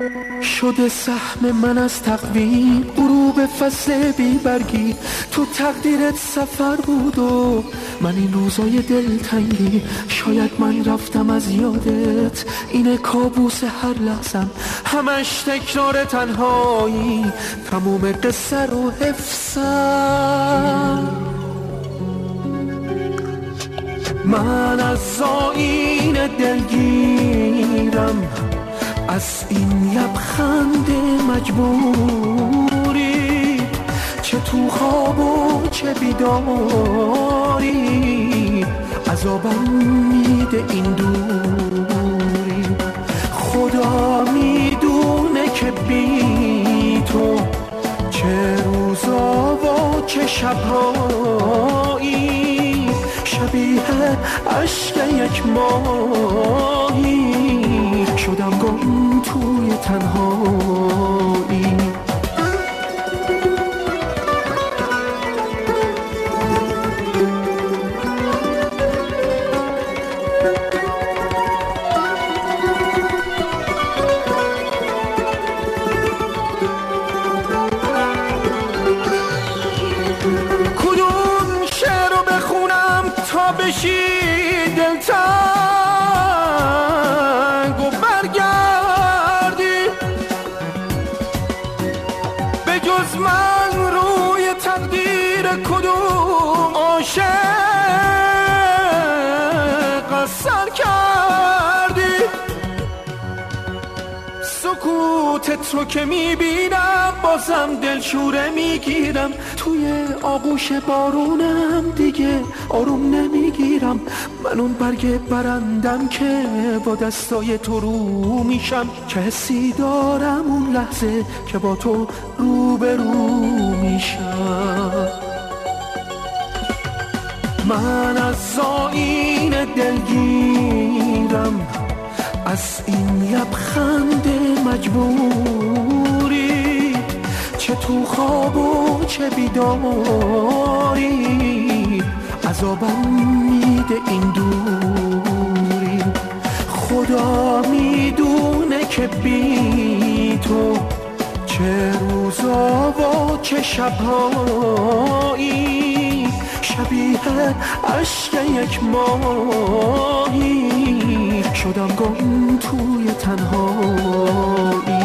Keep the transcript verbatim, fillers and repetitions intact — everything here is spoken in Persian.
شده سهم من از تقویم غروب فصل بی برگی. تو تقدیرت سفر بود و من این روزای دلتنگی. شاید من رفتم از یادت، اینه کابوس هر لحظم، همش تکرار تنهایی، تموم قصه رو حفظم. من از آیین دلگیرم، از این لبخند مجبوری، چه تو خواب و چه بیداری، عذابم میده این دوری. خدا میدونه که بی تو چه روزا و چه شبهایی، شبیه عشق یک ماهی، شدم گم توی تنهایی. کدوم شعر رو بخونم تا بشی دلتنگ و برگردی؟ به جز من روی تقدیر کدوم عاشق اثر کردی؟ سکوتت رو که میبینم بازم دلشوره میگیرم، توی آغوش بارونم دیگه آروم نمیگیرم. من اون برگ برندم که با دستای تو رو میشم، چه حسی دارم اون لحظه که با تو رو به رو میشم. من از آیین دلگیرم، از این لبخند مجبوری، چه تو خواب و چه بیداری، عذابم میده این دوری. خدا میدونه که بی تو چه روزا و چه شبهایی، شبیه عشق یک ماهی، شدم گم توی تنهایی.